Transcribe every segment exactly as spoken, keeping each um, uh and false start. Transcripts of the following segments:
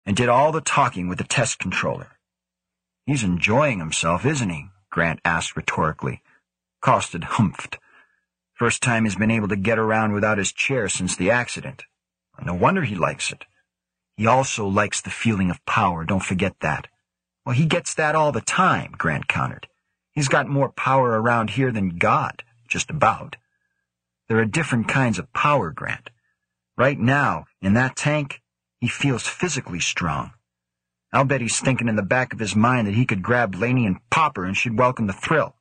and did all the talking with the test controller. "He's enjoying himself, isn't he?" Grant asked rhetorically. Costed humphed. "First time he's been able to get around without his chair since the accident. No wonder he likes it. He also likes the feeling of power, don't forget that." "Well, he gets that all the time," Grant countered. "He's got more power around here than God, just about. There are different kinds of power, Grant. Right now, in that tank, he feels physically strong. I'll bet he's thinking in the back of his mind that he could grab Laney and pop her and she'd welcome the thrill."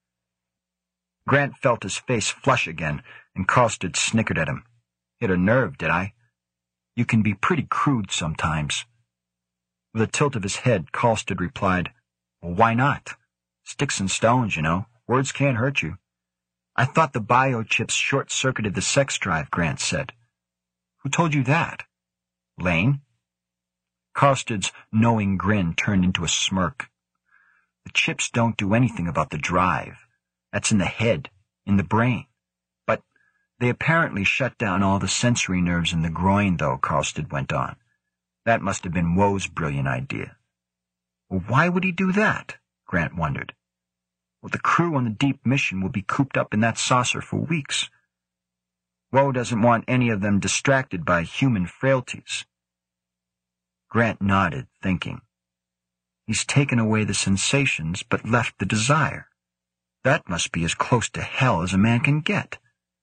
Grant felt his face flush again, and Costed snickered at him. "Hit a nerve, did I? You can be pretty crude sometimes." With a tilt of his head, Costed replied, "Well, why not? Sticks and stones, you know. Words can't hurt you." "I thought the biochips short-circuited the sex drive," Grant said. "Who told you that?" "Lane." Costed's knowing grin turned into a smirk. "The chips don't do anything about the drive. That's in the head, in the brain. But they apparently shut down all the sensory nerves in the groin, though," Costed went on. "That must have been Woe's brilliant idea." "Well, why would he do that?" Grant wondered. "Well, the crew on the deep mission will be cooped up in that saucer for weeks. Woe doesn't want any of them distracted by human frailties." Grant nodded, thinking. He's taken away the sensations, but left the desire. That must be as close to hell as a man can get.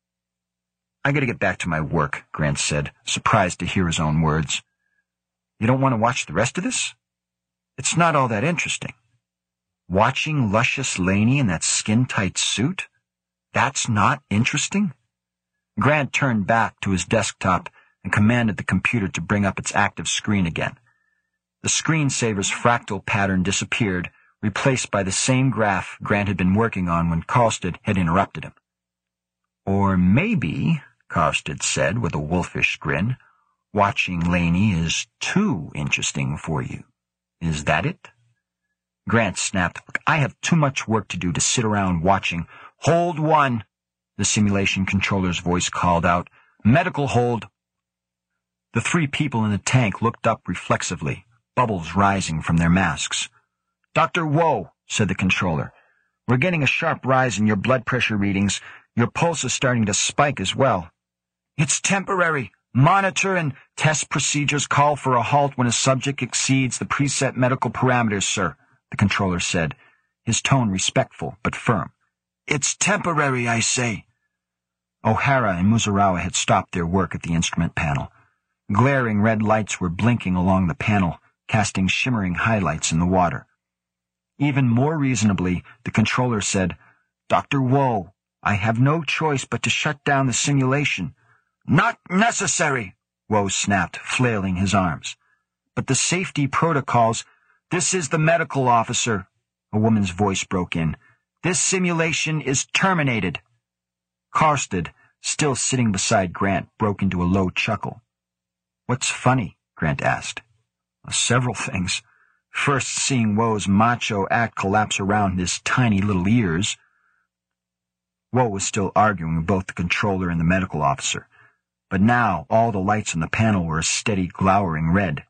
"I gotta get back to my work," Grant said, surprised to hear his own words. "You don't want to watch the rest of this? It's not all that interesting. Watching luscious Laney in that skin-tight suit? That's not interesting?" Grant turned back to his desktop and commanded the computer to bring up its active screen again. The screensaver's fractal pattern disappeared, replaced by the same graph Grant had been working on when Costed had interrupted him. "Or maybe," Costed said with a wolfish grin, "watching Laney is too interesting for you. Is that it?" Grant snapped, "Look, I have too much work to do to sit around watching." "Hold one," the simulation controller's voice called out. "Medical hold." The three people in the tank looked up reflexively, bubbles rising from their masks. "Doctor Woe," said the controller, "we're getting a sharp rise in your blood pressure readings. Your pulse is starting to spike as well." "It's temporary. Monitor and test procedures call for a halt when a subject exceeds the preset medical parameters, sir," the controller said, his tone respectful but firm. "It's temporary, I say." O'Hara and Muzarawa had stopped their work at the instrument panel. Glaring red lights were blinking along the panel, casting shimmering highlights in the water. Even more reasonably, the controller said, "Doctor Woe, I have no choice but to shut down the simulation." "Not necessary," Woe snapped, flailing his arms. "But the safety protocols—" "This is the medical officer," a woman's voice broke in. "This simulation is terminated." Costed, still sitting beside Grant, broke into a low chuckle. "What's funny?" Grant asked. "Several things. First, seeing Woe's macho act collapse around his tiny little ears." Woe was still arguing with both the controller and the medical officer, but now all the lights on the panel were a steady glowering red.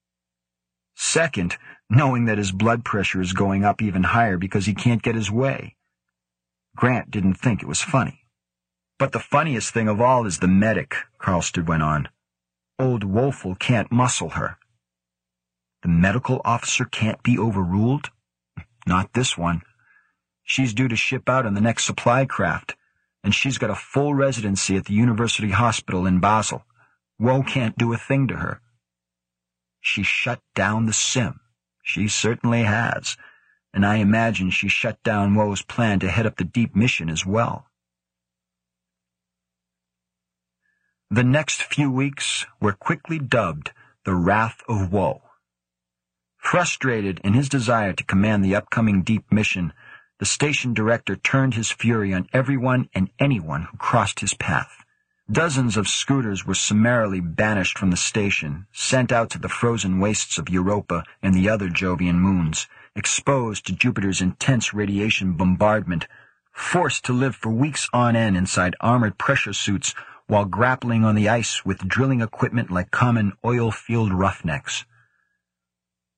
Second, knowing that his blood pressure is going up even higher because he can't get his way. Grant didn't think it was funny. "But the funniest thing of all is the medic," Carlstead went on. "Old Woeful can't muscle her." "The medical officer can't be overruled?" "Not this one. She's due to ship out on the next supply craft, and she's got a full residency at the University Hospital in Basel. Woe can't do a thing to her." "She shut down the sim." "She certainly has, and I imagine she shut down Woe's plan to head up the deep mission as well." The next few weeks were quickly dubbed the Wrath of Woe. Frustrated in his desire to command the upcoming deep mission, the station director turned his fury on everyone and anyone who crossed his path. Dozens of scooters were summarily banished from the station, sent out to the frozen wastes of Europa and the other Jovian moons, exposed to Jupiter's intense radiation bombardment, forced to live for weeks on end inside armored pressure suits while grappling on the ice with drilling equipment like common oil-field roughnecks.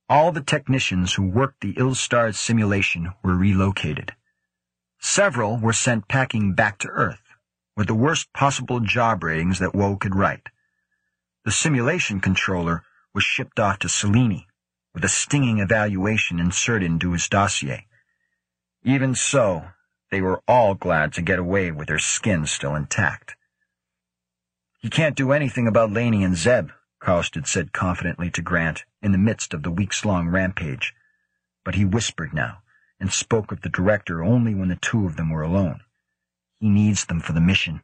All the technicians who worked the ill-starred simulation were relocated. Several were sent packing back to Earth, with the worst possible job ratings that Woe could write. The simulation controller was shipped off to Selene, with a stinging evaluation inserted into his dossier. Even so, they were all glad to get away with their skins still intact. "He can't do anything about Laney and Zeb," Karlstead said confidently to Grant in the midst of the weeks-long rampage. But he whispered now, and spoke of the director only when the two of them were alone. "He needs them for the mission."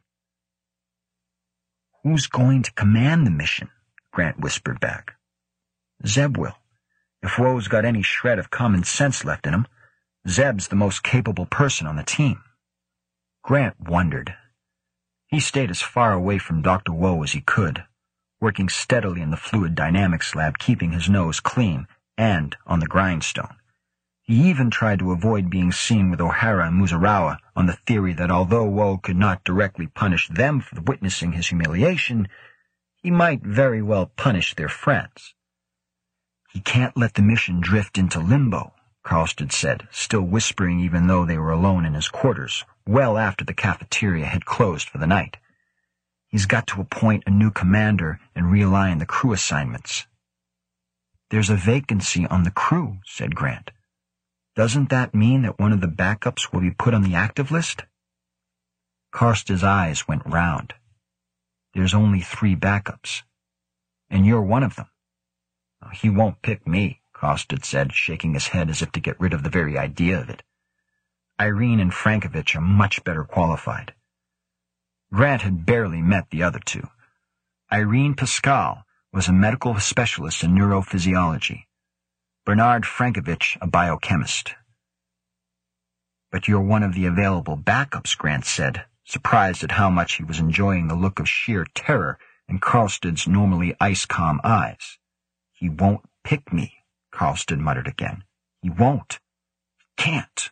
"Who's going to command the mission?" Grant whispered back. "Zeb will. If Woe's got any shred of common sense left in him, Zeb's the most capable person on the team." Grant wondered. He stayed as far away from Doctor Woe as he could, working steadily in the fluid dynamics lab, keeping his nose clean and on the grindstone. He even tried to avoid being seen with O'Hara and Muzarawa on the theory that although Woe could not directly punish them for witnessing his humiliation, he might very well punish their friends. "He can't let the mission drift into limbo," Karlstead said, still whispering even though they were alone in his quarters, well after the cafeteria had closed for the night. "He's got to appoint a new commander and realign the crew assignments." "There's a vacancy on the crew," said Grant. "Doesn't that mean that one of the backups will be put on the active list?" Karlstead's eyes went round. "There's only three backups, and you're one of them." "He won't pick me," Karlstead said, shaking his head as if to get rid of the very idea of it. "Irene and Frankovich are much better qualified." Grant had barely met the other two. Irene Pascal was a medical specialist in neurophysiology. Bernard Frankovich, a biochemist. "But you're one of the available backups," Grant said, surprised at how much he was enjoying the look of sheer terror in Karlstead's normally ice-calm eyes. "He won't pick me," Karlstead muttered again. "He won't. Can't."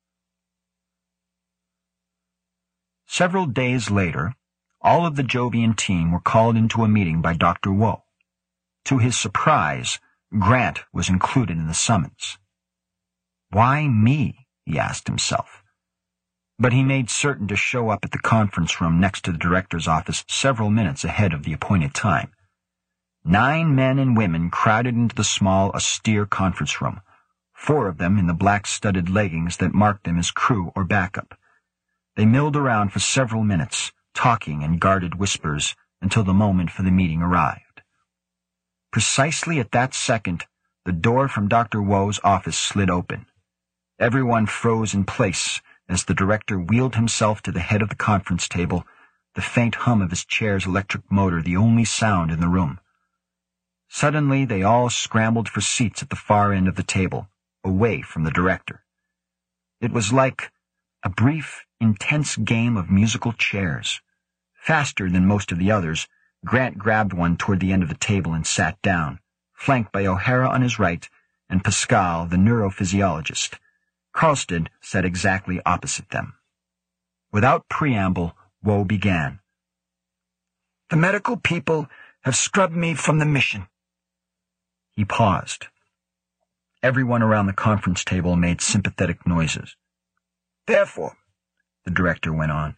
Several days later, all of the Jovian team were called into a meeting by Doctor Woe. To his surprise, Grant was included in the summons. "Why me?" he asked himself. But he made certain to show up at the conference room next to the director's office several minutes ahead of the appointed time. Nine men and women crowded into the small, austere conference room, four of them in the black-studded leggings that marked them as crew or backup. They milled around for several minutes, talking in guarded whispers, until the moment for the meeting arrived. Precisely at that second, the door from Doctor Woe's office slid open. Everyone froze in place as the director wheeled himself to the head of the conference table, the faint hum of his chair's electric motor the only sound in the room. Suddenly they all scrambled for seats at the far end of the table, away from the director. It was like a brief, intense game of musical chairs. Faster than most of the others, Grant grabbed one toward the end of the table and sat down, flanked by O'Hara on his right and Pascal, the neurophysiologist. Karlstead sat exactly opposite them. Without preamble, Woe began. "The medical people have scrubbed me from the mission." He paused. Everyone around the conference table made sympathetic noises. "Therefore," the director went on,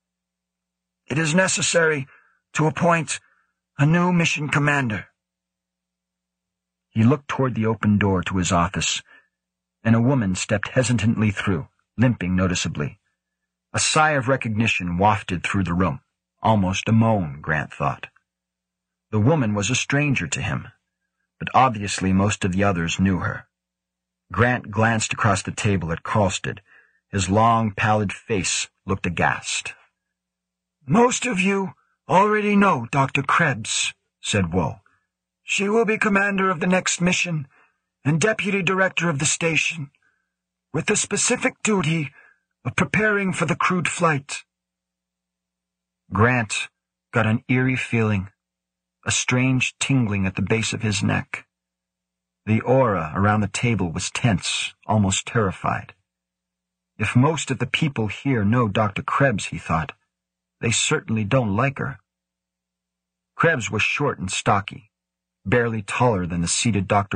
"it is necessary to appoint a new mission commander." He looked toward the open door to his office, and a woman stepped hesitantly through, limping noticeably. A sigh of recognition wafted through the room, almost a moan, Grant thought. The woman was a stranger to him, but obviously most of the others knew her. Grant glanced across the table at Karlstead. His long, pallid face looked aghast. "Most of you already know Doctor Krebs," said Woe. "She will be commander of the next mission and deputy director of the station, with the specific duty of preparing for the crewed flight." Grant got an eerie feeling, a strange tingling at the base of his neck. The aura around the table was tense, almost terrified. If most of the people here know Doctor Krebs, he thought, they certainly don't like her. Krebs was short and stocky, barely taller than the seated Doctor